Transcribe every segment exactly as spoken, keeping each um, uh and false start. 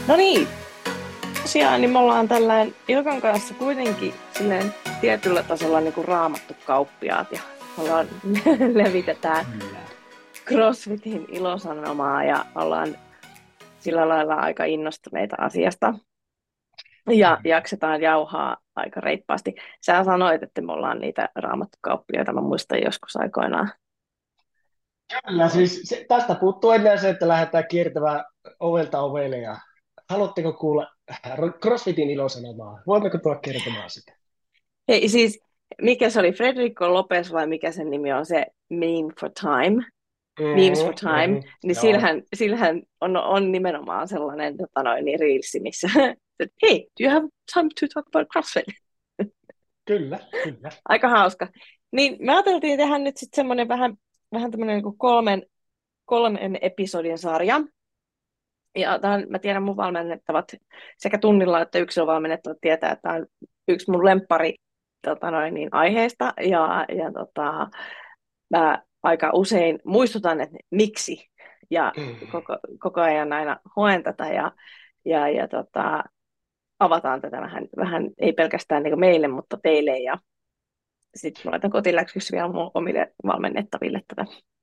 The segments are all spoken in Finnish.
No niin, tosiaan niin me ollaan tällään Ilkan kanssa kuitenkin silleen tietyllä tasolla niin kuin raamattu kauppiaat ja ollaan levitetään Kyllä. CrossFitin ilosanomaa ja ollaan sillä lailla aika innostuneita asiasta ja Kyllä. jaksetaan jauhaa aika reippaasti. Sä sanoit, että me ollaan niitä raamattukauppioita, mä muistan joskus aikoinaan. Kyllä, siis se, tästä puuttuu enää se, että lähdetään kiertämään ovelta ovelle ja haluatteko kuulla CrossFitin ilosanomaa? Voimmeko tulla kertomaan sitä? Hei siis, mikä se oli, Federico Lopez vai mikä sen nimi on, se Meme for Time? Memes for Mm-hmm, Time, mm-hmm, niin joo, sillähän, sillähän on, on nimenomaan sellainen tota noin, niin reelsi, missä että, hei, do you have time to talk about CrossFit? kyllä, kyllä. Aika hauska. Niin me ajateltiin tehdä nyt sitten semmoinen vähän, vähän tämmöinen niin kolmen, kolmen episodin sarja. Ja tämän, mä tiedän mun valmennettavat sekä tunnilla että yksilövalmennettavat tietää, että tämä on yksi mun lemppari tota noin, niin aiheesta. Ja, ja tota, mä aika usein muistutan, että miksi. Ja Mm. koko, koko ajan aina hoen tätä ja, ja, ja tota, avataan tätä vähän, vähän ei pelkästään niin meille, mutta teille. Ja sitten mä laitan kotiläksyksi vielä mun omille valmennettaville tätä.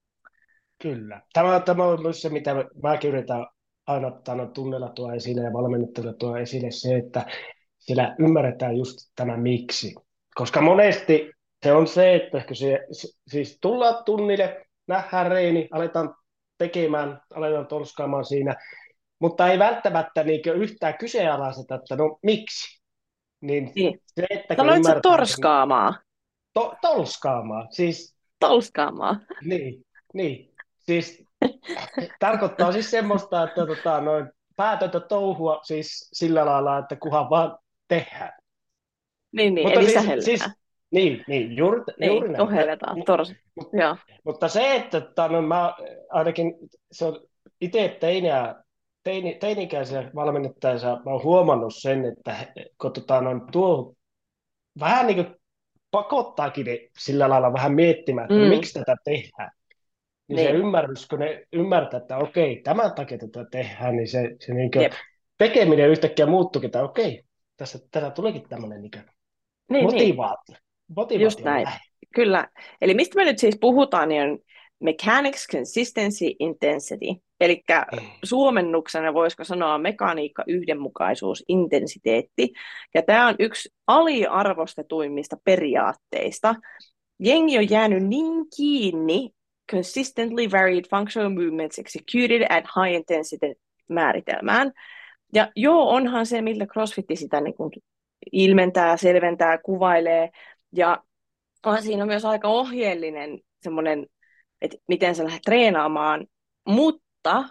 Kyllä. Tämä, tämä on myös se, mitä mäkin yritän aina ottaa tunnella tuo esille ja valmennettavilla tuo esille se, että siellä ymmärretään just tämä miksi. Koska monesti se on se, että kun se, siis tullaan tunnille, nähdään reeni, aletaan tekemään, aletaan tolskaamaan siinä, mutta ei välttämättä niin yhtään kyseenalaiseta, että no miksi. Niin Niin. se, että kun Sanoit sä ymmärtää sen torskaamaan? to, tolskaamaan, siis Tolskaamaan. niin, niin, siis tarkoittaa siis semmoista, että tota, noin päätöntä touhua siis sillä lailla, että kunhan vaan tehdään. Niin, niin, Mutta eli siis, sähellään. siis niin, niin juuri, Niin, juuri näin. ohelletaan. Mut, Tors. mut, Joo. mutta se, että tota, no, mä ainakin se on itse teinä, teini, teini-ikäisiä valmennettaessa, mä oon huomannut sen, että kun tota, no, tuo vähän niin kuin pakottaakin ne sillä lailla vähän miettimään, että no, Mm, miksi tätä tehdään. Niin se niin, ymmärrys, kun ne ymmärtää, että okei, tämän takia tätä tehdään, niin se, se niin jep. tekeminen yhtäkkiä muuttuukin, että okei, tässä, tässä tulikin tämmöinen niin Niin, niin, motivaatio, just motivaation näin. lähde. Kyllä. Eli mistä me nyt siis puhutaan, niin on mechanics, consistency, intensity. Eli suomennuksena voisiko sanoa mekaniikka, yhdenmukaisuus, intensiteetti. Ja tämä on yksi aliarvostetuimmista periaatteista. Jengi on jäänyt niin kiinni consistently varied functional movements executed at high intensity määritelmään. Ja joo, onhan se, millä CrossFit sitä niin kuin ilmentää, selventää, kuvailee. Ja on siinä myös aika ohjeellinen semmoinen, että miten sä lähdet treenaamaan. Mutta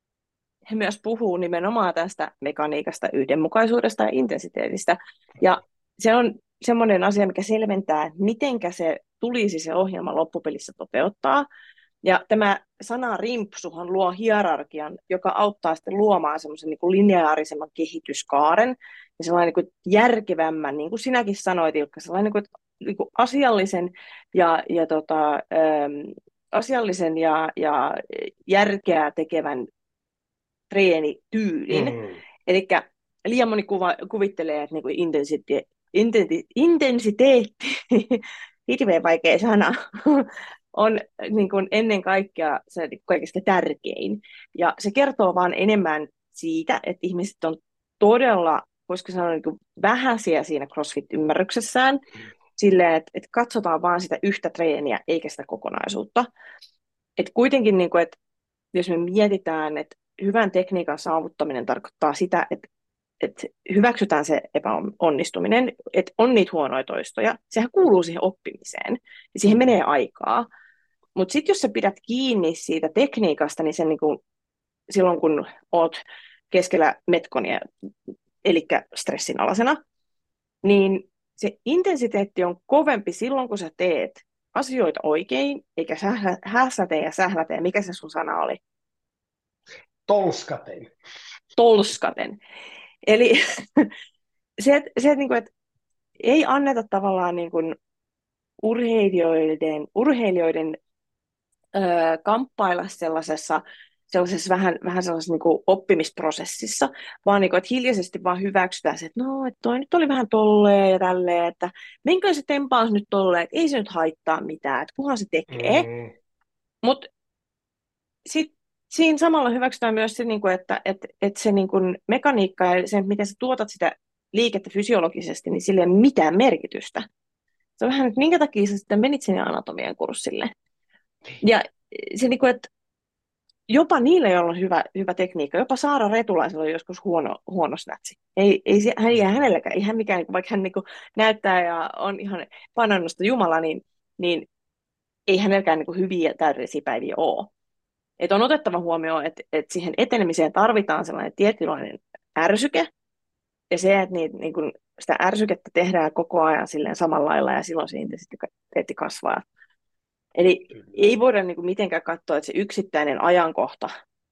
he myös puhuu nimenomaan tästä mekaniikasta, yhdenmukaisuudesta ja intensiteetistä. Ja se on semmoinen asia, mikä selventää, että mitenkä se tulisi se ohjelma loppupelissä toteuttaa. Ja tämä sana rimpsuhan luo hierarkian, joka auttaa sitten luomaan semmoisen niin kuin lineaarisemman kehityskaaren ja sellainen niin kuin järkevämmän, niin kuin sinäkin sanoit, Ilkka, sellainen niin kuin, niin kuin asiallisen ja, ja tota, ähm, asiallisen ja, ja järkeä tekevän treenityylin. Mm. Eli liian moni kuva, kuvittelee, että niin kuin intensite, intensiteetti, intensiteetti hirveän vaikea sana, on niin kuin ennen kaikkea se kaikista tärkein. Ja se kertoo vaan enemmän siitä, että ihmiset on todella, voisiko sanoa, niin kuin vähäisiä siinä CrossFit-ymmärryksessään, silleen, että, että katsotaan vaan sitä yhtä treeniä, eikä sitä kokonaisuutta. Et kuitenkin, niin kuin, että jos me mietitään, että hyvän tekniikan saavuttaminen tarkoittaa sitä, että, että hyväksytään se epäonnistuminen, että on niitä huonoja toistoja, sehän kuuluu siihen oppimiseen, ja siihen menee aikaa. Mutta sitten jos sä pidät kiinni siitä tekniikasta, niin sen niinku, silloin kun oot keskellä metkonia, eli stressin alasena, niin se intensiteetti on kovempi silloin, kun sä teet asioita oikein, eikä häslätä ja sählätä, ja mikä se sun sana oli? Tolskaten. Tolskaten. Eli se, että se, et, niinku, et ei anneta tavallaan niinku urheilijoiden, urheilijoiden öö, kamppailla sellaisessa sellaisessa vähän, vähän sellaisessa niin kuin oppimisprosessissa, vaan niin kuin, että hiljaisesti vaan hyväksytään se, että no, että toi nyt oli vähän tolleen ja tälleen, että menkö se tempaus nyt tolleen, että ei se nyt haittaa mitään, että kunhan se tekee. Mm, Mutta sitten siinä samalla hyväksytään myös se, niin kuin, että, että, että se niin kuin mekaniikka ja se, miten sä tuotat sitä liikettä fysiologisesti, niin sillä ei ole mitään merkitystä. Se on vähän, että minkä takia sä sitten menit sinne anatomian kurssille. Ja se, niin kuin, että jopa niille, joilla on hyvä, hyvä tekniikka, jopa Saara Retulaisella on joskus huono, huono snatchi. Ei, ei, se, hän, ei mm, hänelläkään, ei hän mikään, vaikka hän niin kuin näyttää ja on ihan panannosta Jumala, niin, niin ei hänelläkään niin kuin hyviä täydellisiä päiviä ole. Et on otettava huomioon, että, että siihen etenemiseen tarvitaan sellainen tietynlainen ärsyke, ja se, että niitä, niin kun sitä ärsykettä tehdään koko ajan silleen samalla lailla, ja silloin se intensiteetti kasvaa. Eli kyllä. ei voida niin kuin mitenkään katsoa, että se yksittäinen ajankohta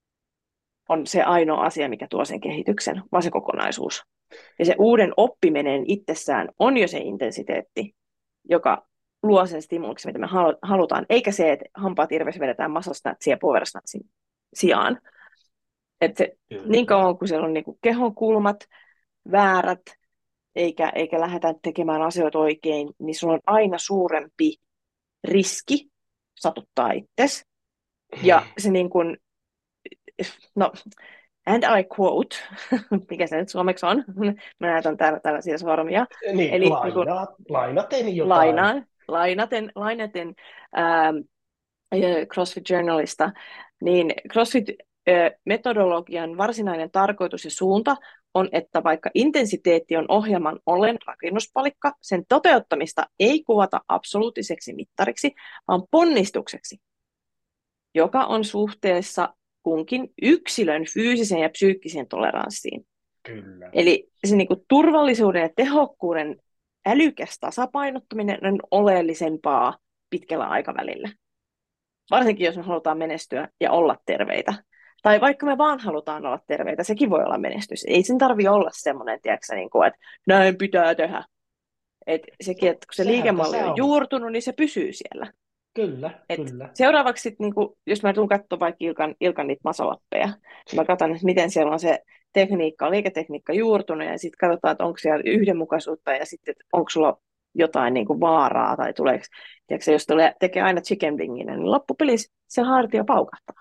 on se ainoa asia, mikä tuo sen kehityksen, vaan se kokonaisuus. Ja se uuden oppiminen itsessään on jo se intensiteetti, joka luo sen stimuluksen, mitä me halutaan, eikä se, että hampaat irvessä vedetään muscle snatchin ja power snatchin sijaan. Että se, niin Kyllä. kauan kuin siellä on niin kuin kehon kulmat väärät, eikä, eikä lähdetä tekemään asioita oikein, niin sulla on aina suurempi riski satuttaa itsesi. Ja se niin kuin, no, and I quote, mikä se nyt suomeksi on, mä näytän täällä tällaisia sormia, Niin, eli niin kuin, lainaa, lainaten jotain. lainaan, lainaten, lainaten ähm, CrossFit Journalista, niin CrossFit-metodologian varsinainen tarkoitus ja suunta on, että vaikka intensiteetti on ohjelman ollen rakennuspalikka, sen toteuttamista ei kuvata absoluuttiseksi mittariksi, vaan ponnistukseksi, joka on suhteessa kunkin yksilön fyysiseen ja psyykkiseen toleranssiin. Kyllä. Eli se niin kuin turvallisuuden ja tehokkuuden älykäs tasapainottaminen on oleellisempaa pitkällä aikavälillä. Varsinkin, jos me halutaan menestyä ja olla terveitä. Tai vaikka me vaan halutaan olla terveitä, sekin voi olla menestys. Ei sen tarvitse olla semmoinen, tiedätkö, niin kuin, että näin pitää tehdä. Et sekin, että kun se Sehän liikemalli tässä on on. juurtunut, niin se pysyy siellä. Kyllä, Et kyllä. seuraavaksi, sit, niin kuin, jos mä tulen katsomaan vaikka Ilkan, Ilkan niitä masalappeja, niin mä katson, että miten siellä on se tekniikka, liiketekniikka juurtunut, ja sitten katsotaan, että onko siellä yhdenmukaisuutta, ja sitten, että onko sulla jotain niin kuin vaaraa, tai tuleeko, tiedätkö, jos tulee, tekee aina chicken wingin, niin loppupelissä se hartio paukahtaa.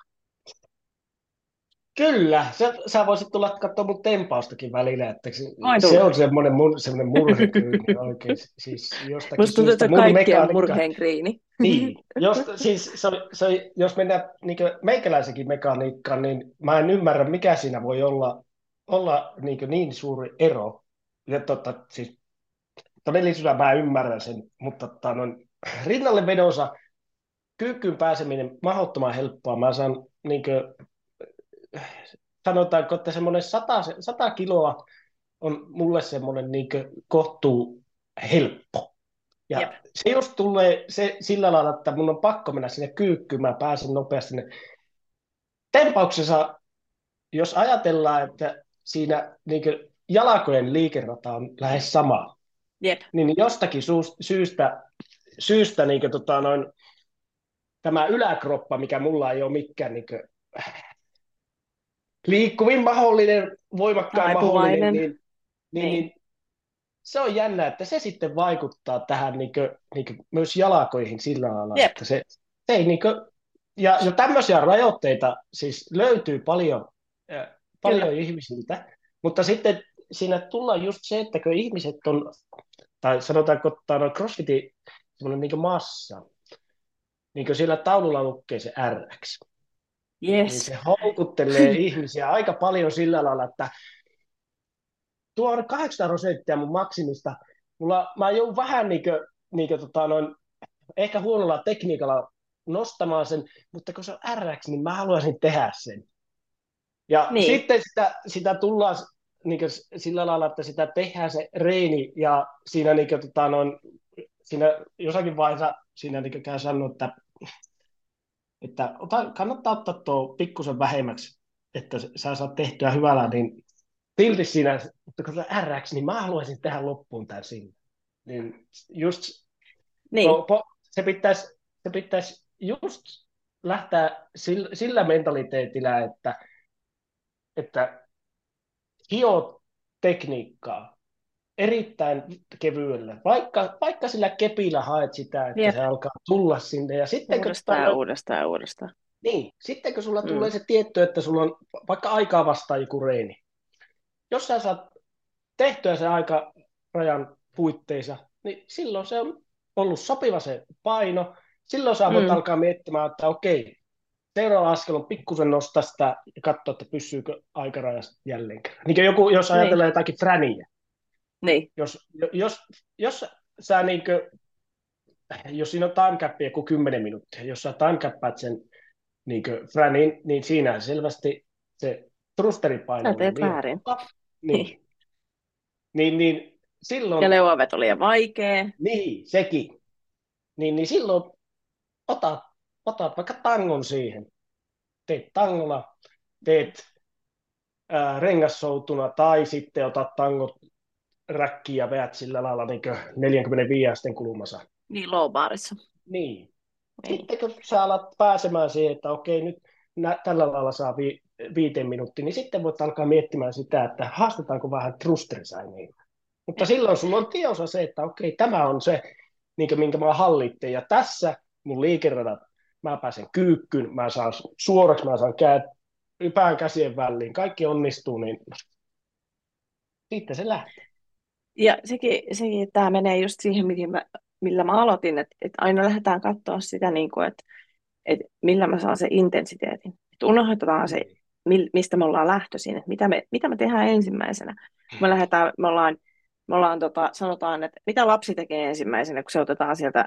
Kyllä, sä, sä voisit tulla katsoa mun tempaustakin välillä, että se, Voin se tulla. on semmoinen, mun, semmoinen murhekryyni oikein, siis jostakin Musta tuntuu, että syystä se on mun kaikkien mekaniikka, murheen kriini. niin, jos, siis, se, on- se, on- jos mennään niin meikäläisenkin mekaniikkaan, niin mä en ymmärrä, mikä siinä voi olla, olla niin, niin suuri ero, ja totta, siis todellisuudessa mä ymmärrän sen, mutta tota, noin, rinnalle vedonsa kyykkyyn pääseminen mahdottoman helppoa, mä saan niin kuin, sanotaanko, että semmoinen sata, sata kiloa on mulle semmoinen niin kohtuu helppo. Jep. Ja se jos tulee se sillä lailla, että mun on pakko mennä sinne kyykkyyn, mä pääsen nopeasti sinne. Tempauksessa, jos ajatellaan, että siinä niin jalkojen liikerata on lähes sama, Jep. niin jostakin syystä, syystä niin tota noin, tämä yläkroppa, mikä mulla ei ole mikään niin liikkuvin mahdollinen, voimakkain mahdollinen, Taipuvainen. niin, niin, Niin. niin se on jännä, että se sitten vaikuttaa tähän niin kuin, niin kuin myös jalkoihin sillä lailla, Jep. että se, se ei niin kuin, ja, ja tämmöisiä rajoitteita siis löytyy paljon, äh, Kyllä. paljon ihmisiltä, mutta sitten siinä tullaan just se, että kun ihmiset on, tai sanotaanko, että on CrossFitin semmoinen niin kuin massa, niin kuin siellä taululla lukee se R X, niin Yes. se houkuttelee ihmisiä aika paljon sillä lailla, että tuo on kahdeksankymmentä prosenttia mun maksimista. Mulla, mä joudun vähän niin kuin, niin kuin, tota, noin, ehkä huonolla tekniikalla nostamaan sen, mutta kun se on R X, niin mä haluaisin tehdä sen. Ja Niin. sitten sitä, sitä tullaan niin kuin, sillä lailla, että sitä tehdään se reini, ja siinä, niin kuin, tota, noin, siinä jossakin vaiheessa siinä niin käy sanoa, että, että ota, kannattaa ottaa tuo pikkusen vähemmäksi, että sä saat tehtyä hyvällä, niin silti siinä, mutta kun se on R X, niin mä haluaisin tehdä loppuun tämän sinne. Niin just, Niin. no, po, se pitäisi, se pitäisi just lähteä sillä, sillä mentaliteetillä, että, että hiot tekniikkaa erittäin kevyellä, vaikka, vaikka sillä kepillä haet sitä, että Jep, se alkaa tulla sinne, ja sitten kun, uudestaan ja uudestaan ja uudestaan. niin, sitten kun sulla Mm. tulee se tietty, että sulla on vaikka aikaa vastaan joku reeni, jos sä saat tehtyä sen aikarajan puitteissa, niin silloin se on ollut sopiva se paino, silloin sä voit Mm. alkaa miettimään, että okei, seuraava askel on pikkusen nostaa sitä ja katsoa, että pysyykö aikarajasta jälleen kerran. Niin kuin joku, jos Niin, ajatellaan jotakin fräniä, niin. jos, jos, jos sä niin kuin, jos siinä on time cap joku kymmenen minuuttia, jos sä time cappaat sen niin fränin, niin siinä selvästi se thrusteripaino Sä on ollut teet liian väärin. kova. Niin, niin, niin Ja silloin, leuaveto liian vaikea. niin sekin, niin, niin silloin otat, otat vaikka tangon siihen. Teet tangolla, teet ää, rengassoutuna tai sitten otat tangot räkkiin ja veät sillä lailla niin neljäkymmentäviisi asteen kulmassa. Niin, low barissa. Niin. Niin. Sitten kun sä alat pääsemään siihen, että okei, nyt nä- tällä lailla saa vi- viiteen minuuttia, niin sitten voit alkaa miettimään sitä, että haastetaanko vähän thrusterisääniä. Mutta Jep. silloin sulla on tiedossa se, että okei, tämä on se, niin minkä mä hallitsen. Ja tässä mun liikeradat, mä pääsen kyykkyyn, mä saan suoraksi, mä saan käät, pään käsien väliin, kaikki onnistuu, niin siitä se lähtee. Ja sekin, sekin tämä menee just siihen, mihin mä, millä mä aloitin, että, että aina lähdetään katsoa sitä, niin kuin, että, että millä mä saan sen intensiteetin. Että unohdetaan se, Niin. mistä me ollaan lähtöisin, että mitä me, mitä me tehdään ensimmäisenä. Kun me lähdetään, me ollaan, me ollaan tota, sanotaan, että mitä lapsi tekee ensimmäisenä, kun se otetaan sieltä,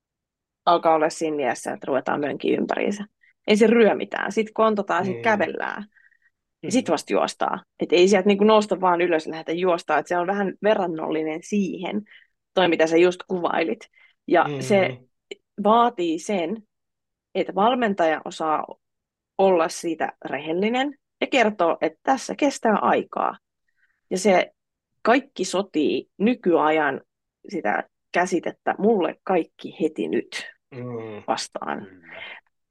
alkaa olla siinä iässä, että ruvetaan mönkkiä ympäriinsä. Ei se ryö mitään. Sitten kontataan, sitten Mm, kävellään. Ja sitten kyllä. vasta juostaa. Että ei sieltä niinku nousta vaan ylös ja lähdetä juostaa. Että se on vähän verrannollinen siihen, toi mitä sä just kuvailit. Ja se Mm, vaatii sen, että valmentaja osaa olla siitä rehellinen ja kertoo, että tässä kestää aikaa. Ja se kaikki sotii nykyajan sitä käsitettä mulle kaikki heti nyt mm, vastaan. kyllä.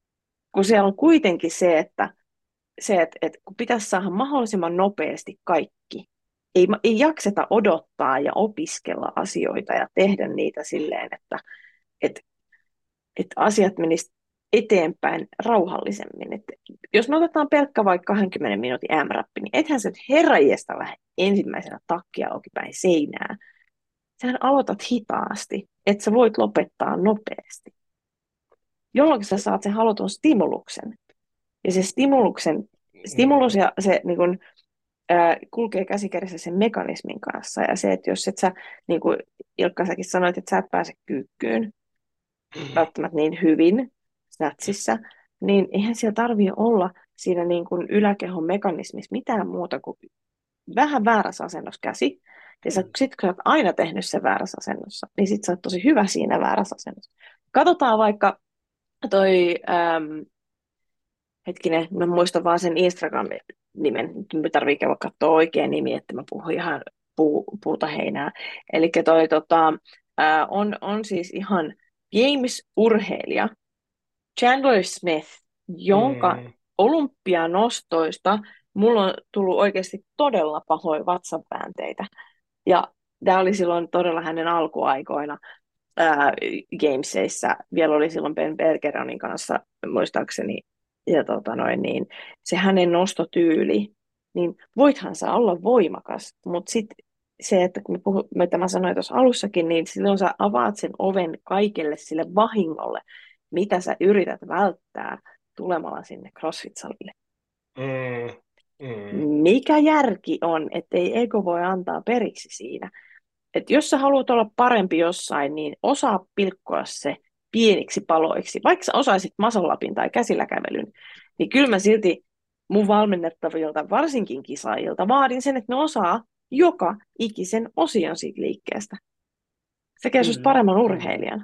Kun siellä on kuitenkin se, että se, että, että kun pitäisi saada mahdollisimman nopeasti kaikki. Ei, ei jakseta odottaa ja opiskella asioita ja tehdä niitä silleen, että, että, että asiat menisivät eteenpäin rauhallisemmin. Että jos me otetaan pelkkä vaikka kaksikymmentä minuutin M-rappi, niin ethän se nyt herranjestaan lähde ensimmäisenä takkia auki päin seinää. Sähän aloitat hitaasti, että sä voit lopettaa nopeasti, jolloin sä saat sen halutun stimuluksen. Ja se stimuluksen, stimulus Mm, ja se niin kun, ää, kulkee käsikädessä sen mekanismin kanssa. Ja se, että jos et sä, niin kuin Ilkka säkin sanoit, että sä et pääse kyykkyyn välttämättä niin hyvin snatsissa, niin eihän siellä tarvitse olla siinä niin kuin yläkehon mekanismissa mitään muuta kuin vähän väärässä asennossa käsi. Ja kyllä. sitten kun sä oot aina tehnyt sen väärässä asennossa, niin sit sä oot tosi hyvä siinä väärässä asennossa. Katsotaan vaikka toi, äm, hetkinen, mä muistan vaan sen Instagram-nimen. Nyt me tarvii käydä katsoa oikea nimi, että mä puhun ihan puu, puuta heinää. Eli toi tota, ää, on, on siis ihan James-urheilija Chandler Smith, jonka Mm, olympianostoista mulla on tullut oikeasti todella pahoja vatsanväänteitä. Ja tämä oli silloin todella hänen alkuaikoina ää, Gamesissa. Vielä oli silloin Ben Bergeronin kanssa, muistaakseni, ja tota noin, niin, se hänen nostotyyli, niin voithan sä olla voimakas, mutta sitten se, että kun me puhu, mitä mä sanoin tuossa alussakin, niin silloin sä avaat sen oven kaikelle sille vahingolle, mitä sä yrität välttää tulemalla sinne CrossFit-salille. mm, mm, Mikä järki on, ettei ego voi antaa periksi siinä? Että jos sä haluat olla parempi jossain, niin osaa pilkkoa se pieniksi paloiksi. Vaikka sä osaisit masolapin tai käsillä kävelyn, niin kyllä mä silti mun valmennettavilta, varsinkin kisaajilta, vaadin sen, että ne osaa joka ikisen osion siitä liikkeestä. Se tekee susta kyllä, paremman kyllä. urheilijan,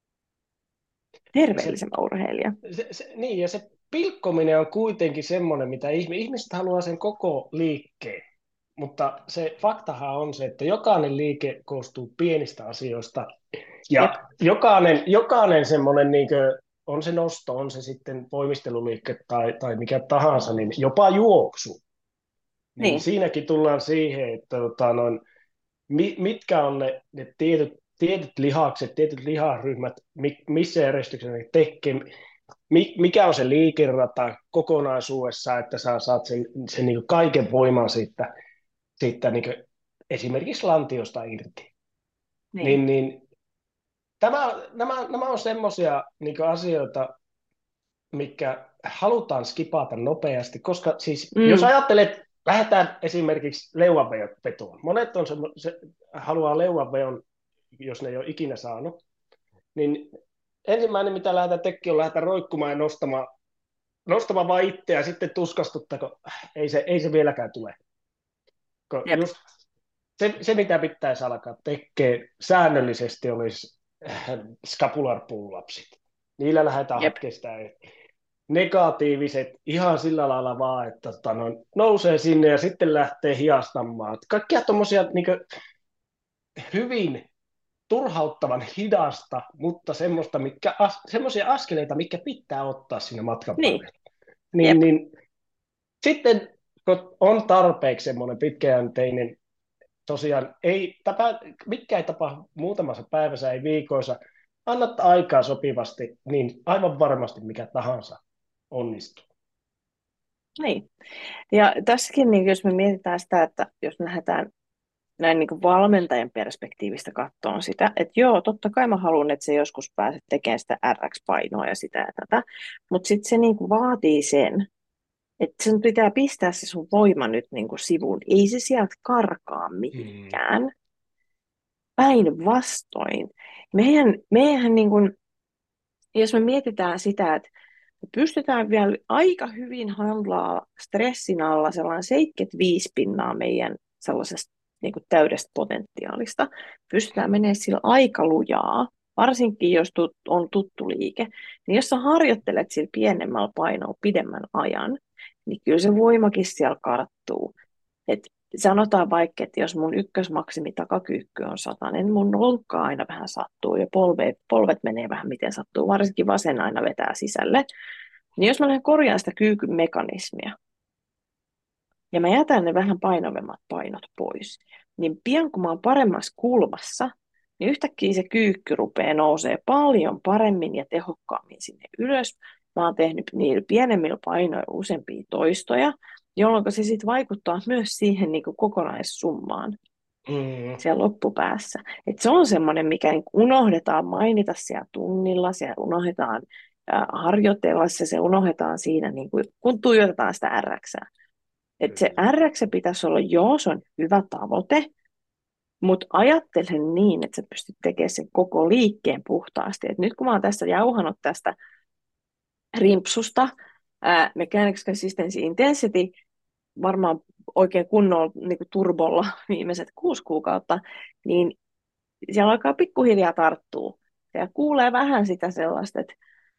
Ja se, terveellisemmän urheilijan. se, se, niin, ja se pilkkominen on kuitenkin semmoinen, mitä ihmiset, ihmiset haluaa sen koko liikkeen. Mutta se faktahan on se, että jokainen liike koostuu pienistä asioista. Jep. Ja jokainen, jokainen semmoinen niin on se nosto, on se sitten voimisteluliike tai, tai mikä tahansa, niin jopa juoksu. Niin Niin, siinäkin tullaan siihen, että tota, noin, mi, mitkä on ne, ne tietyt, tietyt lihakset, tietyt lihasryhmät, mi, missä järjestyksessä ne tekee, mi, mikä on se liikerata kokonaisuudessaan, että sä saat sen, sen niin kaiken voiman siitä, siitä niin esimerkiksi lantiosta irti. niin. Niin, niin tämä, nämä, nämä on semmoisia niin asioita, mikä halutaan skipata nopeasti, koska siis jos Mm, ajattelet, lähdetään esimerkiksi leuanvetoon. Monet on semmo, se, haluaa leuanveon, jos ne ei ole ikinä saanut, niin ensimmäinen, mitä lähdetään tekemään, on lähdetään roikkumaan ja nostamaan, nostamaan vaan itseä ja sitten tuskastuttaa, kun ei se, ei se vieläkään tule. Kun jep, just se, se, mitä pitäisi alkaa tekemään säännöllisesti, olisi scapular pull-upsit. Niillä lähdetään jep. hakemaan sitä negatiiviset ihan sillä lailla vaan, että tota, no, nousee sinne ja sitten lähtee hiastamaan. Kaikkia tuommoisia niin hyvin turhauttavan hidasta, mutta semmoista, mikä, as, semmoisia askeleita, mitkä pitää ottaa siinä matkan Niin, varrella. Niin, jep. niin, sitten kun on tarpeeksi semmoinen pitkäjänteinen, tosiaan ei, tapa, mitkä ei tapahdu muutamassa päivässä, ei viikoissa, annat aikaa sopivasti, niin aivan varmasti mikä tahansa onnistuu. Niin. Ja tässäkin, niin jos me mietitään sitä, että jos me lähdetään näin niin kuin valmentajan perspektiivistä katsoa sitä, että joo, totta kai mä haluan, että se joskus pääset tekemään sitä R X-painoa ja sitä ja tätä, mutta sitten se niin kuin vaatii sen, että sen pitää pistää se sun voima nyt niin kuin sivuun. Ei se sieltä karkaa Mm. mihinkään. Päinvastoin. Meidän, meidän niin kuin, jos me mietitään sitä, että me pystytään vielä aika hyvin handlaa stressin alla sellainen seitsemänkymmentäviisi pinnaa meidän sellaisesta niin kuin täydestä potentiaalista. Pystytään menemään sillä aika lujaa, varsinkin jos tut, on tuttu liike. Niin jos sä harjoittelet sillä pienemmällä painolla pidemmän ajan, niin kyllä se voimakin siellä karttuu. Et sanotaan vaikka, että jos mun ykkösmaksimi takakyykky on satanen, mun lonkka aina vähän sattuu ja polvet, polvet menee vähän miten sattuu, varsinkin vasen aina vetää sisälle. Niin jos mä lähden korjaamaan sitä kyykyn mekanismia ja mä jätän ne vähän painavemmat painot pois, niin pian kun mä oon paremmassa kulmassa, niin yhtäkkiä se kyykky rupeaa nousee paljon paremmin ja tehokkaammin sinne ylös. Mä oon tehnyt niillä pienemmillä painoilla useampia toistoja, jolloin se sitten vaikuttaa myös siihen niin kuin kokonaissummaan Mm. siellä loppupäässä. Et se on semmoinen, mikä niin unohdetaan mainita siellä tunnilla, siellä unohdetaan äh, harjoitella se, se unohdetaan siinä, niin kuin, kun tuijotetaan sitä R X. Et se Kyllä. R X pitäisi olla, joo, se on hyvä tavoite, mutta ajattelen niin, että sä pystyt tekemään sen koko liikkeen puhtaasti. Et nyt kun mä oon tässä jauhanut tästä rimpsusta, ää, Mechanics Consistency Intensity, varmaan oikein kunnolla niin kuin turbolla viimeiset kuusi kuukautta, niin siellä alkaa pikkuhiljaa tarttua. Ja kuulee vähän sitä sellaista, että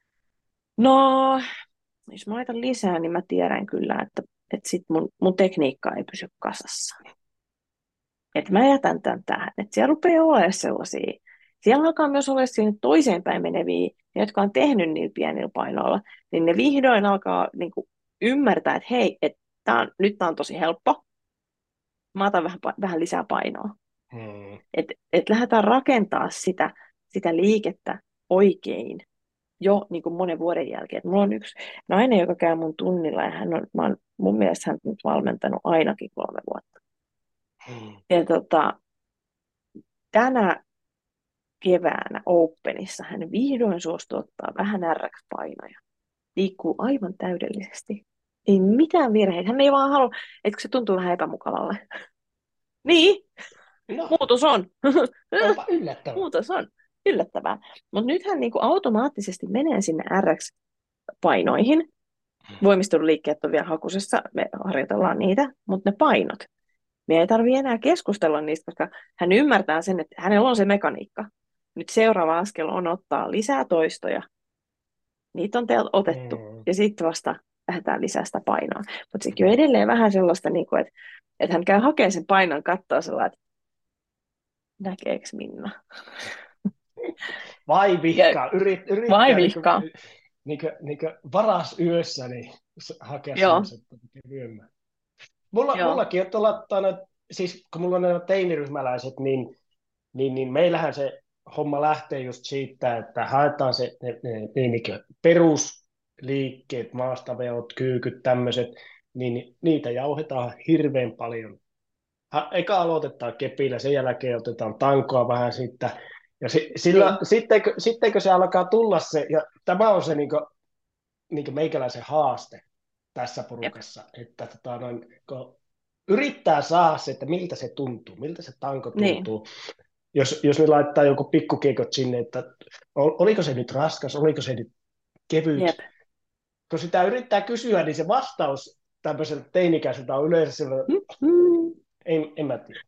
no, jos mä laitan lisää, niin mä tiedän kyllä, että, että sit mun, mun tekniikka ei pysy kasassa. Että mä jätän tämän tähän. Että siellä rupeaa olemaan sellaisia. Siellä alkaa myös olla sinne toiseen päin meneviä, jotka on tehnyt niillä pienillä painoilla, niin ne vihdoin alkaa niin kuin, ymmärtää, että hei, että tää on, nyt tämä on tosi helppo. Mä otan vähän, vähän lisää painoa. Mm. Että et lähdetään rakentaa sitä, sitä liikettä oikein jo niin kuin monen vuoden jälkeen. Et mulla on yksi nainen, joka käy mun tunnilla ja hän on, mä oon, mun mielestä hän on nyt valmentanut ainakin kolme vuotta. Mm. Ja tota, tänä keväänä Openissa hän vihdoin suostui ottaa vähän R X-painoja. Liikkuu aivan täydellisesti. Ei mitään virheitä. Hän ei vaan halua, että se tuntuu vähän epämukavalle. Niin, No, muutos on. onpa yllättävää. Muutos on. Yllättävää. Mutta nythän niinku automaattisesti menee sinne R X-painoihin. Voimisteluliikkeet on vielä hakusessa, me harjoitellaan niitä, mutta ne painot. Me ei tarvitse enää keskustella niistä, koska hän ymmärtää sen, että hänellä on se mekaniikka. Nyt seuraava askel on ottaa lisää toistoja. Niitä on teiltä otettu. Mm. Ja sitten vasta lähdetään lisää sitä painoa. Mutta sekin on edelleen vähän sellaista, että, että hän käy hakemaan sen painon kattoa sellainen, että näkeekö Minna? vai Ja vihkaa, Yrit, vai yrittää niin kuin, vihkaa. niin kuin, niin kuin varas yössä niin s- hakea Joo, semmoiset kevyemmät. Mulla, joo, mullakin on tuolla, tuolla, siis kun mulla on nämä teiniryhmäläiset, niin, niin, niin meillähän se homma lähtee just siitä, että haetaan se ne, ne, ne, niin kuin perusliikkeet, maastaveot, kyykyt, tämmöiset, niin niitä jauhetaan hirveän paljon. Ha- Eka aloitetaan kepillä, sen jälkeen otetaan tankoa vähän siitä, ja si, sillä, niin, sittenkö, sittenkö se alkaa tulla se, ja tämä on se niin kuin, niin kuin meikäläisen haaste tässä jep, porukassa, että tota, noin, kun yrittää saada se, että miltä se tuntuu, miltä se tanko niin, tuntuu. Jos, jos me laittaa joku pikkukiekot sinne, että ol- oliko se nyt raskas, oliko se nyt jep. kevyt, kun sitä yrittää kysyä, niin se vastaus tämmöiseltä teinikäiseltä on yleensä sellainen, Mm, mm. en, en mä tiedä.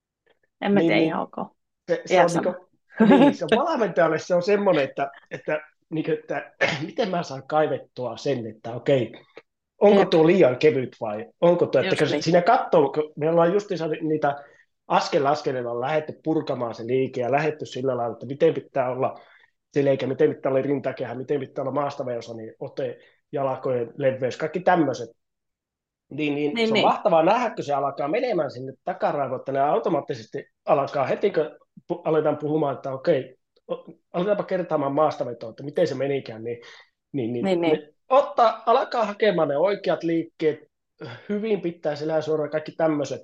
En mä Niin, tiedä, ihan niin ok. se, se Ihan on niinku, sama. niin, se on valmentajalle se on semmoinen, että, että, niin että miten mä saan kaivettua sen, että okei, onko Jep, tuo liian kevyt vai onko tuo, että kun just se- niin. siinä katsoo, kun me ollaan just niitä askel askeleella lähdetty purkamaan se liike ja lähdetty sillä lailla, että miten pitää olla selkä, miten pitää olla rintakehä, miten pitää olla maastaveosa, niin ote, jalkojen leveys, kaikki tämmöiset. Niin, niin Niin, se on niin. mahtavaa nähdä, kun se alkaa menemään sinne takaraivoon, että ne automaattisesti alkaa heti, kun pu- aletaan puhumaan, että okei, o- aletaanpa kertaamaan maastavetoa, että miten se menikään, niin, niin, niin Niin, niin. ne ottaa, alkaa hakemaan ne oikeat liikkeet, hyvin pitää selää suoraan, kaikki tämmöiset.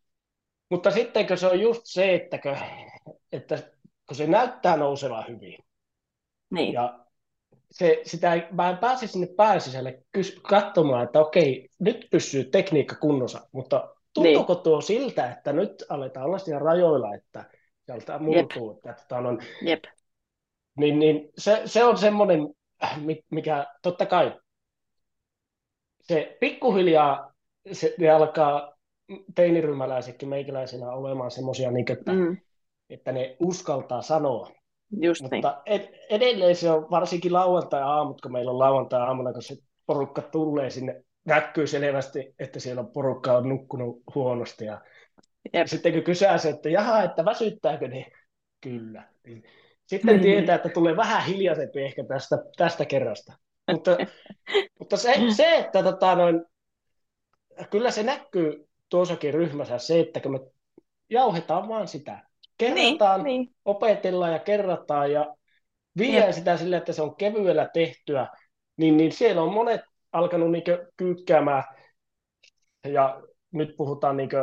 Mutta sitten kun se on just se, että kun, että kun se näyttää nousevan hyvin, Niin, ja se, sitä ei, mä en pääse sinne pään sisälle kys, katsomaan, että okei, nyt pysyy tekniikka kunnossa, mutta niin. tuntuuko tuo siltä, että nyt aletaan olla siinä rajoilla, että sieltä Jep, murtuu, että, että on, jep. niin, niin se, se on semmoinen, mikä totta kai se pikkuhiljaa se, ne alkaa teiniryhmäläisetkin meikäläisenä olemaan semmoisia, niin että, Mm, että ne uskaltaa sanoa. just niin. Mutta ed- edelleen se on varsinkin lauantai-aamut, kun meillä on lauantai-aamuna, kun se porukka tulee sinne, näkyy selvästi, että siellä on porukka on nukkunut huonosti. Ja Jep. sitten kun kysyä se, että jaha, että väsyttääkö, niin kyllä. Niin sitten Niin, tietää, niin. että tulee vähän hiljaisempi ehkä tästä, tästä kerrasta. Mutta, mutta se, se, että tota, noin, kyllä se näkyy tuossakin ryhmässä se, että kun me jauhetaan vaan sitä. Niin, Kerrataan, niin. opetellaan ja kerrataan ja Jep. viedään sitä sillä, että se on kevyellä tehtyä, niin, niin siellä on monet alkanut niin kyykkäämään, ja nyt puhutaan niin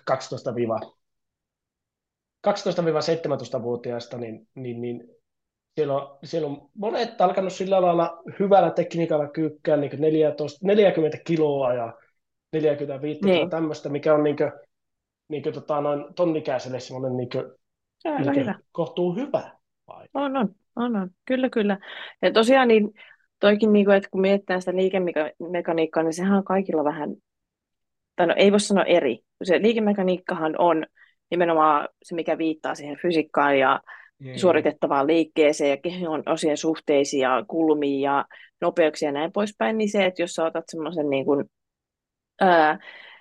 kaksitoista-seitsemäntoista-vuotiaista, niin, niin, niin siellä, on, siellä on monet alkanut sillä lailla hyvällä tekniikalla kyykkää niin neljätoista, neljäkymmentä kiloa ja neljäkymmentäviisi kiloa Niin. tämmöistä, mikä on niin kuin, niin kuin, tota, noin tonnikäiselle semmoinen niin kuin, Se on aika niin kuin, hyvä. kohtuu hyvä. Vai? On, on, on, on. Kyllä, kyllä. Ja tosiaan niin toikin, niin kuin, että kun mietitään sitä liikemekaniikkaa, niin sehän on kaikilla vähän, tai no ei voi sanoa eri. Se liikemekaniikkahan on nimenomaan se, mikä viittaa siihen fysiikkaan ja Mm, suoritettavaan liikkeeseen ja kehon osien suhteisiin ja kulmiin ja nopeuksia ja näin poispäin, niin se, että jos sä otat semmoisen niin kuin, ää,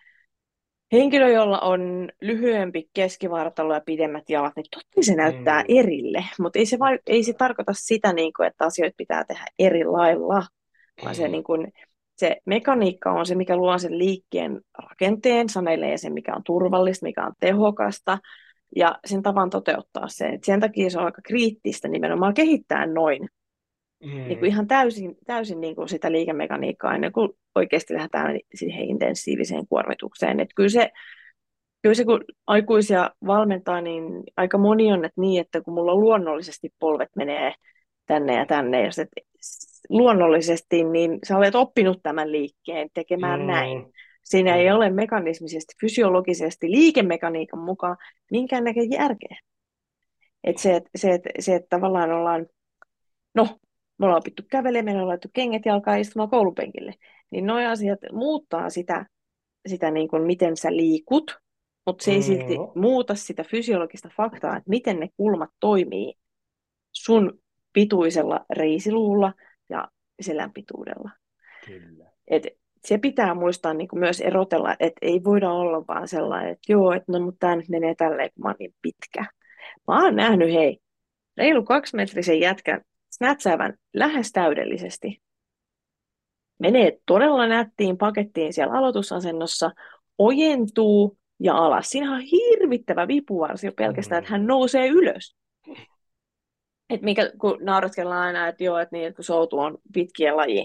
henkilö, jolla on lyhyempi keskivartalo ja pidemmät jalat, niin totta se näyttää mm, erille, mutta ei se, vai, ei se tarkoita sitä, niin kuin, että asioita pitää tehdä eri lailla, vaan se, niin kuin, se mekaniikka on se, mikä luo sen liikkeen rakenteen, sanelee sen, mikä on turvallista, mikä on tehokasta, ja sen tavan toteuttaa se. Et sen takia se on aika kriittistä nimenomaan kehittää noin niin kuin mm, ihan täysin, täysin niin kuin sitä liikemekaniikkaa ennen kuin oikeasti lähdetään siihen intensiiviseen kuormitukseen. Et kyllä se, kyllä se, kun aikuisia valmentaa, niin aika moni on että niin, että kun mulla luonnollisesti polvet menee tänne ja tänne, ja sit luonnollisesti, niin sä olet oppinut tämän liikkeen tekemään näin. mm, Siinä ei mm. ole mekanismisesti, fysiologisesti, liikemekaniikan mukaan minkäännäköistä järkeä. Et se, et, se, et, se, että tavallaan ollaan, no, me ollaan opittu kävelemään, me ollaan laittu kengät jalkaan ja istumaan koulupenkille. Niin nuo asiat muuttaa sitä, sitä niin kuin miten sä liikut, mutta se ei silti Mm, muuta sitä fysiologista faktaa, että miten ne kulmat toimii sun pituisella reisiluulla ja selän pituudella. kyllä. Et se pitää muistaa niin kuin myös erotella, että ei voida olla vaan sellainen, että joo, että no mutta tämä nyt menee tälleen, kun mä oon niin pitkä. Mä oon nähnyt, hei, reilu kaksimetrisen jätkän snatchaavan lähes täydellisesti. Menee todella nättiin pakettiin siellä aloitusasennossa, ojentuu ja alas. Siinä on hirvittävä vipuvarsi jo pelkästään, että hän Mm. nousee ylös. Et mikä, kun naureskellaan aina, että joo, että, niin, että kun soutu on pitkiä laji.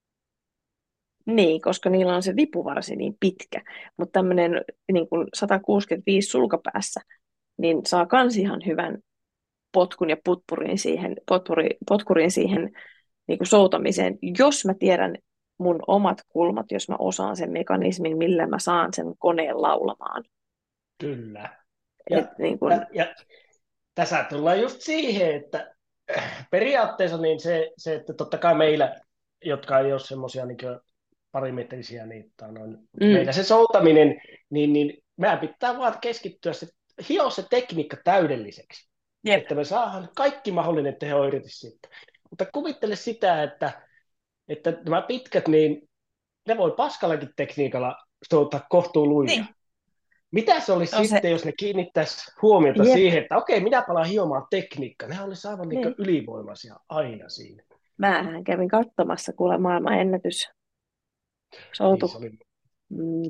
Niin, koska niillä on se vipuvarsi niin pitkä. Mutta tämmöinen niin kuin sata kuusikymmentäviisi sulkapäässä, niin saa kans ihan hyvän potkun ja putpurin siihen, potkuri, potkurin siihen niin kuin soutamiseen, jos mä tiedän mun omat kulmat, jos mä osaan sen mekanismin, millä mä saan sen koneen laulamaan. Kyllä. Et Ja, niin kuin, ja, ja tässä tullaan just siihen, että äh, periaatteessa niin se, se, että totta kai meillä, jotka ei ole semmoisia niin parimetrisiä, niin tota noin, mm, meillä se soutaminen, niin, niin meidän pitää vaan keskittyä se, hio se tekniikka täydelliseksi, jep, että me saadaan kaikki mahdollinen teho irti siitä. Mutta kuvittele sitä, että, että nämä pitkät, niin ne voi paskallakin tekniikalla soutaa kohtuun lujia. niin, Mitä se olisi on se, sitten, jos ne kiinnittäisi huomiota jep, siihen, että okei, minä palaan hiomaan tekniikkaa. Nehän olisi aivan niin niin. ylivoimaisia aina siinä. Mähän kävin katsomassa kuule maailman ennätys Niin soutu. se oli, Mm,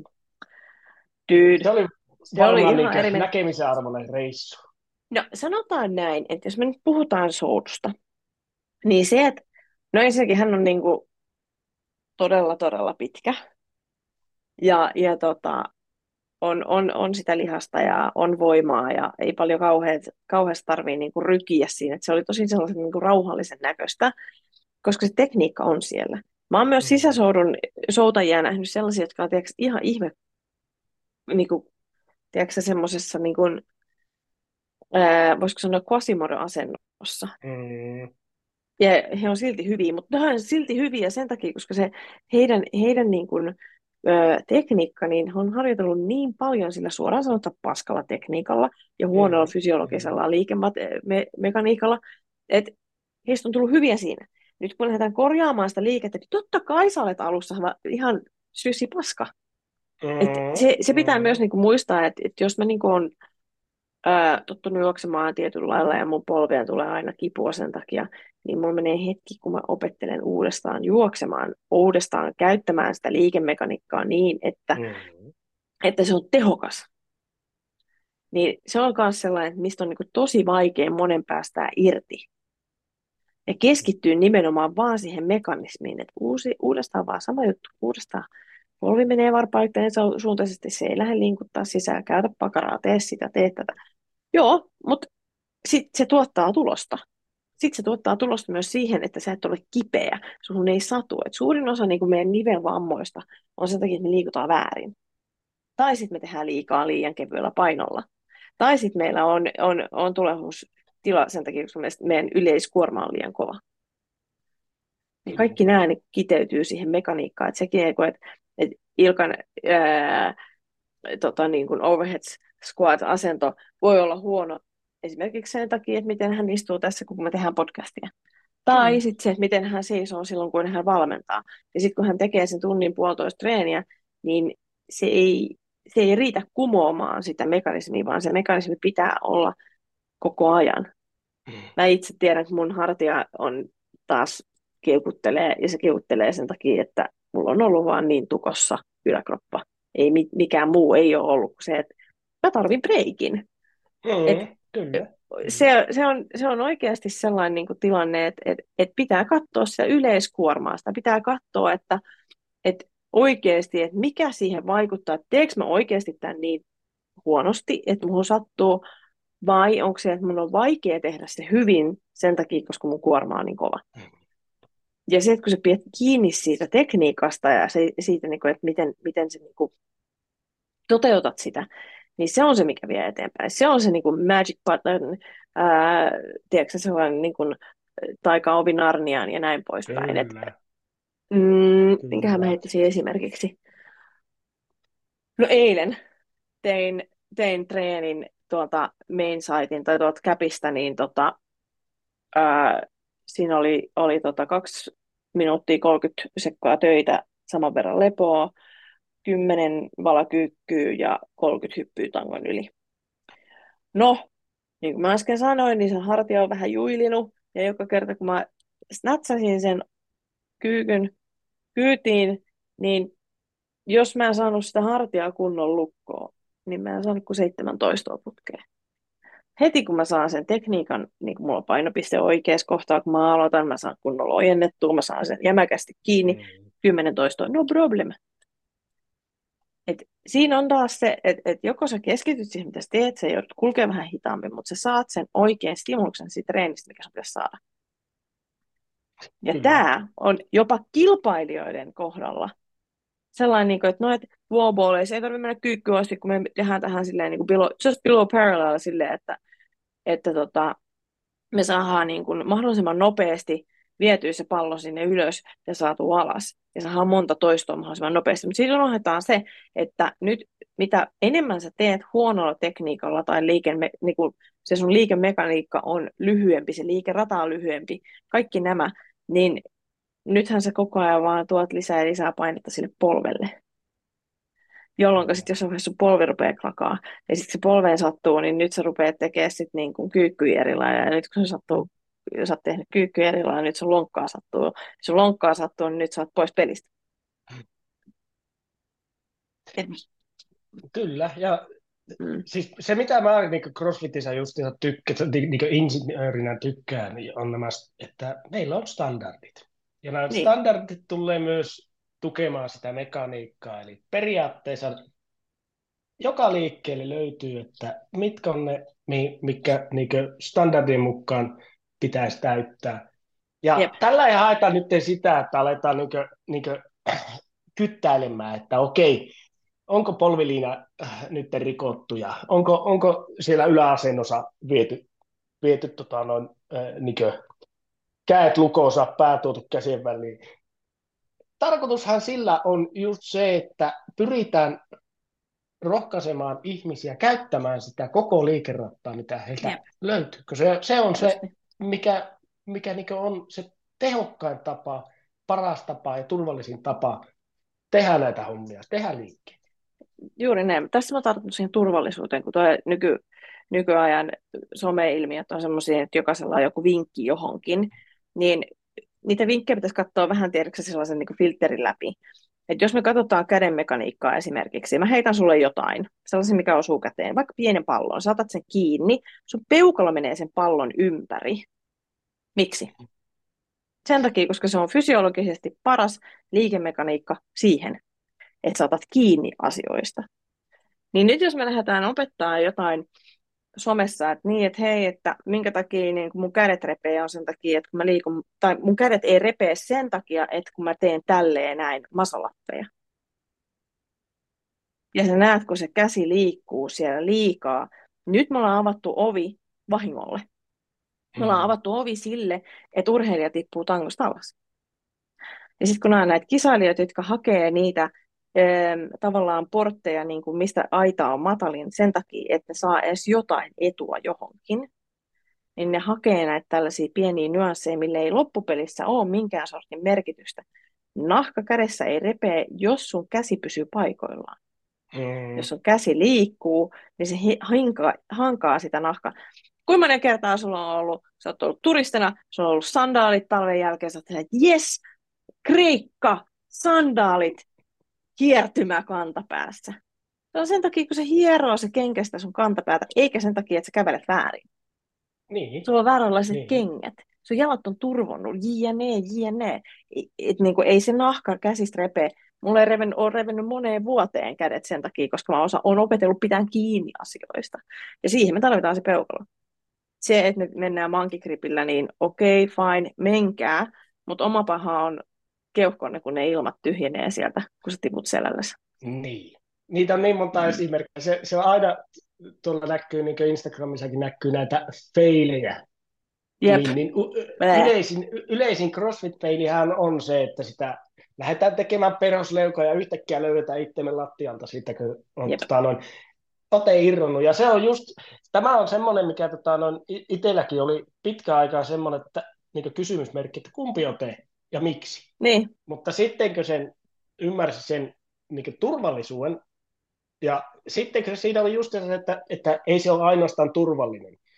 dude, se oli se oli varmaan niin ihan eri. näkemisen arvoinen reissu. No sanotaan näin, että jos me nyt puhutaan soudusta, niin se, että no ensinnäkin hän on niin kuin todella, todella pitkä. Ja, ja tota, on, on, on sitä lihasta ja on voimaa ja ei paljon kauheat, kauheasti tarvitse niinku rykiä siinä. Et se oli tosi sellaisen niinku rauhallisen näköistä, koska se tekniikka on siellä. Mä oon myös Mm. sisäsoudun soutajia nähnyt sellaisia, jotka on tiiäks, ihan ihme, niinku, tiiäks, semmoisessa, niinku, ää, voisiko sanoa Quasimodo-asennossa. Mm. Ja he on silti hyviä, mutta ne on silti hyviä sen takia, koska se heidän, heidän niin kuin, ö, tekniikka, niin he on harjoitellut niin paljon sillä suoraan sanottuna paskalla tekniikalla ja huonolla Mm. Mm. fysiologisella liikemekaniikalla, että heistä on tullut hyviä siinä. Nyt kun lähdetään korjaamaan sitä liikettä, niin totta kai sä olet alussa ihan sysi paska. Et se, se pitää myös Mm. niin kuin muistaa, että, että jos mä niin kuin on ää, tottunut juoksemaan tietyllä lailla ja mun polveen tulee aina kipua sen takia, niin mulla menee hetki, kun mä opettelen uudestaan juoksemaan, uudestaan käyttämään sitä liikemekaniikkaa niin, että, Mm. että se on tehokas. Niin se on myös sellainen, että mistä on niin kuin tosi vaikea monen päästää irti. Ja keskittyy nimenomaan vaan siihen mekanismiin, että uusi, uudestaan vaan sama juttu, uudestaan polvi menee varpaitteen suuntaisesti, se ei lähde linkuttaa sisään, käytä pakaraa, tee sitä, tee tätä. Joo, mutta sitten se tuottaa tulosta. Sitten se tuottaa tulosta myös siihen, että sä et ole kipeä, sun ei satu. Et suurin osa niin kuin meidän nivelvammoista on sen takia, että me liikutaan väärin. Tai sitten me tehdään liikaa liian kevyellä painolla. Tai sitten meillä on, on, on tulehdustila sen takia, koska meidän yleiskuorma on liian kova. Ja kaikki Kyllä. nämä niin kiteytyy siihen mekaniikkaan. Että sekin, että, että Ilkan ää, tota, niin kuin overhead squat-asento voi olla huono esimerkiksi sen takia, että miten hän istuu tässä, kun me tehdään podcastia. Tai Kyllä. sitten se, että miten hän seisoo silloin, kun hän valmentaa. Ja sitten kun hän tekee sen tunnin puolitoista treeniä, niin se ei, se ei riitä kumoamaan sitä mekanismia, vaan se mekanismi pitää olla koko ajan. Mm. Mä itse tiedän, että mun hartia on taas kiukuttelee, ja se kiukuttelee sen takia, että mulla on ollut vaan niin tukossa yläkroppa. Ei mikään muu ei ole ollut kuin se, että mä tarvin breikin. Et Mm. Kyllä. Kyllä. se, se, on, se on oikeasti sellainen niin kuin tilanne, että et, et pitää katsoa sitä yleiskuormaa. Sitä pitää katsoa, että et oikeasti, että mikä siihen vaikuttaa. Että teekö mä oikeasti tämän niin huonosti, että mulla sattuu, vai onko se, että mun on vaikea tehdä se hyvin sen takia, koska mun kuorma on niin kova. Ja se, että kun sä pidät kiinni siitä tekniikasta ja se, siitä, niin kuin, että miten, miten sä niin kuin toteutat sitä, niin se on se, mikä vie eteenpäin. Se on se niin kuin magic button, ää, tiedätkö, se on niin kuin taikaovi Narniaan ja näin poispäin. Et, Kyllä. mm, minkähän mä Kyllä. heittäisin esimerkiksi. No eilen tein, tein treenin tuolta main sitein tai tuolta Capista, niin tota, ää, siinä oli, oli tota kaksi minuuttia kolmekymmentä sekkaa töitä, saman verran lepoa, kymmenen valakyykkyä ja kolmekymmentä hyppyä tangon yli. No, niin kuin mä äsken sanoin, niin se hartia on vähän juilinut, ja joka kerta kun mä snatsasin sen kyykyn kyytiin, niin jos mä en saanut sitä hartiaa kunnon lukkoon, niin mä en saanut kuin seitsemäntoista putkeen. Heti kun mä saan sen tekniikan, niin kun mulla on painopiste oikeassa kohtaa, kun mä aloitan, mä saan kunnolla ojennettua, mä saan sen jämäkästi kiinni, Mm. kymmenen toistoa, no problem. Et siinä on taas se, että et joko sä keskityt siihen, mitä sä teet, sä joudut kulkemaan vähän hitaammin, mutta sä saat sen oikean stimuluksen siitä treenistä, mikä sun pitäisi saada. Ja Kyllä. tämä on jopa kilpailijoiden kohdalla sellainen, niin kuin, että noit wallballeissa ei tarvitse mennä kyykkyyn asti, kun me tehdään tähän silleen, niin kuin below, just below parallel silleen, että, että tota, me saadaan niin kuin mahdollisimman nopeasti vietyä se pallo sinne ylös ja saatu alas. Ja saadaan monta toistoa mahdollisimman nopeasti. Mutta siitä unohdetaan se, että nyt mitä enemmän sä teet huonolla tekniikalla tai liikenne, niin kuin se sun liikemekaniikka on lyhyempi, se liikerata on lyhyempi, kaikki nämä, niin nythän sä koko ajan vaan tuot lisää ja lisää painetta sille polvelle. Jolloin sitten jossain vaiheessa sun polvi rupeaa klakaa, ja sitten se polveen sattuu, niin nyt sä rupeat tekemään sitten niin kuin kyykkyjä erilainen, ja nyt kun se sattuu, jos sä oot tehnyt kyykkyjä erilainen, nyt sun lonkkaa sattuu, jos sun lonkkaa sattuu, niin nyt sä oot pois pelistä. Et, Kyllä, ja mm, siis se mitä mä niin CrossFitissa just tykkään, niin, niin insinöörinä tykkään, niin on nämä, että meillä on standardit. Ja nämä niin, standardit tulee myös tukemaan sitä mekaniikkaa, eli periaatteessa joka liikkeelle löytyy, että mitkä on ne, mi- mikä niin standardin mukaan pitäisi täyttää. Ja jep, tällä ei haeta nyt sitä, että aletaan niin kuin, niin kuin kyttäilemään, että okei, onko polviliina äh, nyt rikottu ja onko, onko siellä yläasennossa viety, viety tota noin, äh, niin kuin, käet lukoonsa, pää tuotu käsien väliin. Tarkoitushan sillä on just se, että pyritään rohkaisemaan ihmisiä käyttämään sitä koko liikerattaa, mitä heiltä jep, löytyy. Se, se on just se, niin. mikä, mikä niin on se tehokkain tapa, paras tapa ja turvallisin tapa tehdä näitä hommia, tehdä liikkeitä. Juuri näin. Tässä mä tartun siihen turvallisuuteen, kun tuo nyky, nykyajan some-ilmiöt on sellaisia, että jokaisella on joku vinkki johonkin, niin niitä vinkkejä pitäisi katsoa vähän tiedätkö sellaisen niin kuin filterin läpi. Et jos me katsotaan käden mekaniikkaa esimerkiksi, mä heitän sulle jotain, sellaisen mikä osuu käteen, vaikka pienen pallon, saatat sen kiinni, sun peukalo menee sen pallon ympäri. Miksi? Sen takia, koska se on fysiologisesti paras liikemekaniikka siihen, että saatat kiinni asioista. Niin nyt jos me lähdetään opettaa jotain somessa, että niin, että hei, että minkä takia niin kun mun kädet repee on sen takia, että kun mä liikun, tai mun kädet ei repee sen takia, että kun mä teen tälleen näin masalappeja. Ja sä näet, kun se käsi liikkuu siellä liikaa. Nyt me ollaan avattu ovi vahingolle. Me ollaan Mm. avattu ovi sille, että urheilija tippuu tangosta alas. Ja sitten kun nämä näitä kisailijoita, jotka hakee niitä ähm, tavallaan portteja, niin kuin mistä aita on matalin sen takia, että ne saa edes jotain etua johonkin, niin ne hakee näitä tällaisia pieniä nyansseja, mille ei loppupelissä ole minkään sortin merkitystä. Nahka kädessä ei repee, jos sun käsi pysyy paikoillaan. Mm. Jos sun käsi liikkuu, niin se hinkaa, hankaa sitä nahkaa. Kuinka monen kertaa sulla on ollut, sä oot ollut turistina, sulla on ollut sandaalit talven jälkeen, sä oot että jes, Kreikka, sandaalit, hiertymä kantapäässä. Se on sen takia, kun se hieroo se kenkästä sun kantapäätä, eikä sen takia, että sä kävelet väärin. Niin, Sulla on vääränlaiset niin. kengät. Sun jalat on turvonnut, jne, jne. Et, et, niin kuin, ei se nahka käsistä repee. Mulla ei revennyt, ole revennyt moneen vuoteen kädet sen takia, koska mä osa, olen opetellut pitämään kiinni asioista. Ja siihen me tarvitaan se peukalo. Se, että nyt mennään mankikripillä, niin okei, okay, fine, menkää. Mutta oma paha on keuhkonne, kun ne ilmat tyhjenee sieltä, kun sä tiput selälläsi. Niin. Niitä on niin monta Mm. esimerkkiä. Se, se on aina, tuolla näkyy, niin kuin Instagramissakin näkyy näitä feilejä. Jep. Niin, niin Bleh. yleisin, yleisin CrossFit-feilihän on se, että sitä lähdetään tekemään perusleukaa ja yhtäkkiä löydetään itsemme lattialta siitä, kun on Jep. tota, noin, ote irronnut. Ja se on just, tämä on semmoinen, mikä tota, noin, itselläkin oli pitkä aikaa semmoinen että, niin kysymysmerkki, että kumpi ote ja miksi. Niin. Mutta sittenkö sen ymmärsi sen niin turvallisuuden, ja sittenkö siinä oli just se, että, että ei se ole ainoastaan turvallinen,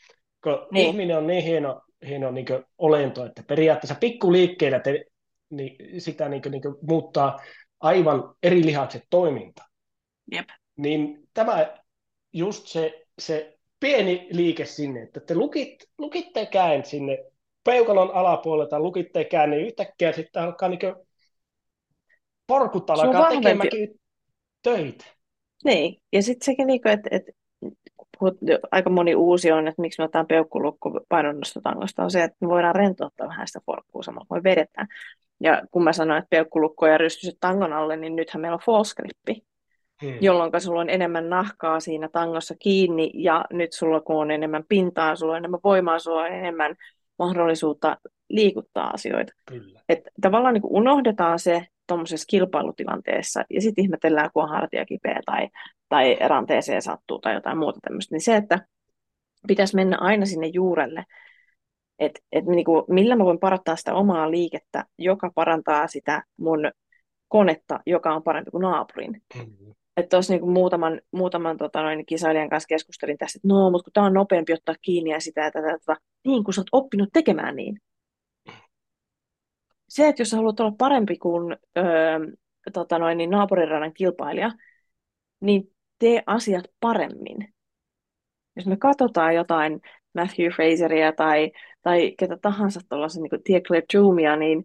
kun Niin, ihminen on niin hieno, hieno niin olento, että periaatteessa pikkuliikkeillä te, niin sitä niin kuin, niin kuin muuttaa aivan eri lihakset toiminta. jep. Niin tämä just se, se pieni liike sinne, että te lukit, lukitte käen sinne peukalon alapuolelta, lukitte käen, niin yhtäkkiä sitten alkaa niin porkut Se on alkaa vahvempi. tekemäänkin töitä. Niin, ja sitten sekin, niinku, että et, puhut, aika moni uusi on, että miksi me otetaan peukkulukko painonnostotangosta, on se, että me voidaan rentouttaa vähän sitä forkkua samalla, kun me vedetään. Ja kun mä sanoin, että peukkulukko ja rystyset tangon alle, niin nythän meillä on false grippi, Hmm. jolloin sulla on enemmän nahkaa siinä tangossa kiinni, ja nyt sulla kun on enemmän pintaa, sulla on enemmän voimaa, sulla on enemmän mahdollisuutta liikuttaa asioita. Kyllä. Että tavallaan niin kuin unohdetaan se tuommoisessa kilpailutilanteessa, ja sitten ihmetellään, kun on hartia kipeä tai, tai ranteeseen sattuu tai jotain muuta tämmöistä, niin se, että pitäisi mennä aina sinne juurelle, että et niinku, millä mä voin parantaa sitä omaa liikettä, joka parantaa sitä mun konetta, joka on parempi kuin naapurin. Hmm. Että tuossa niinku muutaman, muutaman tota noin, kisailijan kanssa keskustelin tästä, että no, mutta kun tämä on nopeampi ottaa kiinni ja sitä ja tätä, tätä, niin kun sä oot oppinut tekemään niin. Se, että jos sä haluat olla parempi kuin öö, tota noin, niin naapuriradan kilpailija, niin tee asiat paremmin. Jos me katsotaan jotain Matthew Fraseria tai, tai ketä tahansa tuollaisen niin Tia Claire Toomia, niin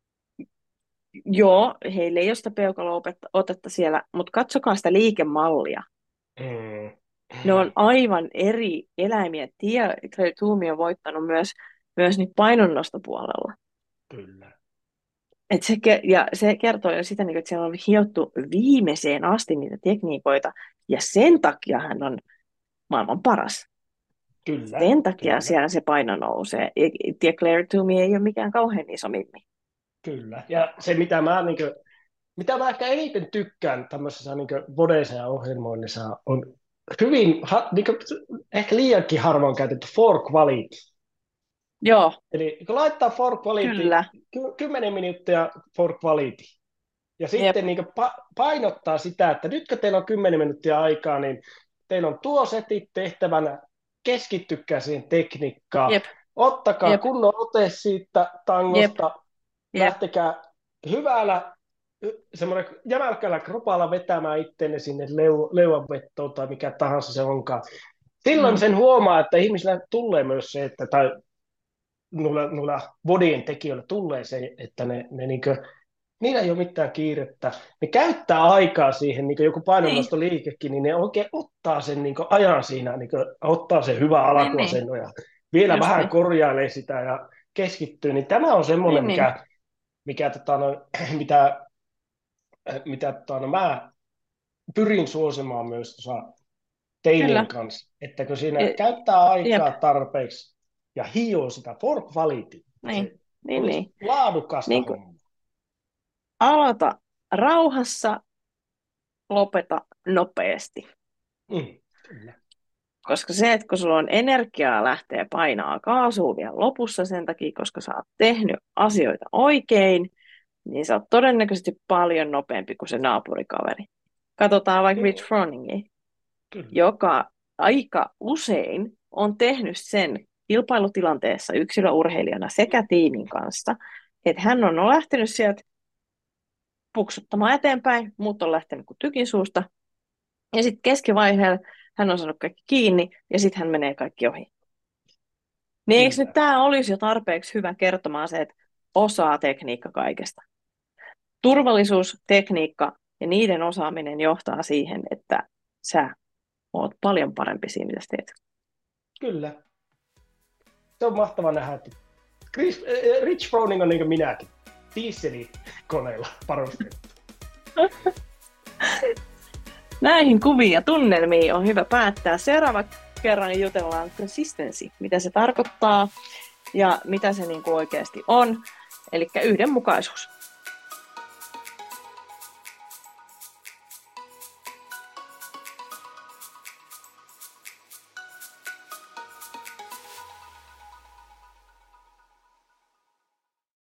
joo, heillä ei ole sitä peukalo-otetta siellä, mutta katsokaa sitä liikemallia. Hmm. Ne on aivan eri eläimiä. Tia Claire Toomia on voittanut myös, myös niin painonnostopuolella. Kyllä. Et se, ja se kertoo jo sitä, että siellä on hiottu viimeiseen asti niitä tekniikoita, ja sen takia hän on maailman paras. Kyllä. Sen takia Kyllä. siellä se paino nousee. Ja Claire Toomey ei ole mikään kauhean iso mimmi. Kyllä. Ja se, mitä mä, niin kuin, mitä mä ehkä eniten tykkään tämmöisessä niin bodeissa ja ohjelmoinnissa, on hyvin, ha, niin kuin, ehkä liiankin harvoin käytetty for quality. Joo, Eli kun laittaa for quality, kyllä. ky- kymmenen minuuttia for quality, ja Jep. sitten niin pa- painottaa sitä, että nyt kun teillä on kymmenen minuuttia aikaa, niin teillä on tuo setit tehtävänä, keskittykää siihen tekniikkaan, Jep. ottakaa Jep. kunnon ote siitä tangosta, Jep. Jep. lähtekää hyvällä, semmoinen jämälkällä kropalla vetämään ittenne sinne leu- leuanvettoon tai mikä tahansa se onkaan. Silloin Mm. sen huomaa, että ihmisillä tulee myös se, että tai noilla, noilla bodien tekijöillä tulee se, että ne, ne niinkö, niillä ei ole mitään kiirettä. Ne käyttää aikaa siihen, niin joku painonnostoliikekin, niin ne oikein ottaa sen niin ajan siinä, niin ottaa sen hyvän alkuasennon ja vielä Just vähän niin. korjailee sitä ja keskittyy. Niin tämä on semmoinen, Niin, mikä, mikä tota, no, mitä, mitä tota, no, mä pyrin suosimaan myös tuossa teinin Kyllä. kanssa, että kun siinä E- käyttää aikaa Jep. tarpeeksi ja hioo sitä for quality, Niin. se Niin, olisi niin. laadukasta Niin kuin hommaa. aloita rauhassa, lopeta nopeasti. Mm, kyllä. Koska se, että kun sulla on energiaa lähteä painaa kaasua vielä lopussa sen takia, koska sä oot tehnyt asioita oikein, niin sä oot todennäköisesti paljon nopeampi kuin se naapurikaveri. Katsotaan vaikka Rich Froningia, Kyllä. joka aika usein on tehnyt sen kilpailutilanteessa yksilöurheilijana sekä tiimin kanssa, että hän on lähtenyt sieltä puksuttamaan eteenpäin, muut on lähtenyt kuin tykin suusta, ja sitten keskivaiheella hän on saanut kaikki kiinni, ja sitten hän menee kaikki ohi. Niin eikö nyt tämä olisi jo tarpeeksi hyvä kertomaan se, että osaa tekniikka kaikesta? Turvallisuus, tekniikka ja niiden osaaminen johtaa siihen, että sä oot paljon parempi siinä, mitä sä teet. Kyllä. Se on mahtava nähdä, että Chris, äh, Rich Froning on niin kuin minäkin. Dieselikoneella parustettu. Näihin kuviin ja tunnelmiin on hyvä päättää. Seuraava kerran jutellaan consistency, mitä se tarkoittaa ja mitä se niin kuin oikeasti on, eli yhdenmukaisuus.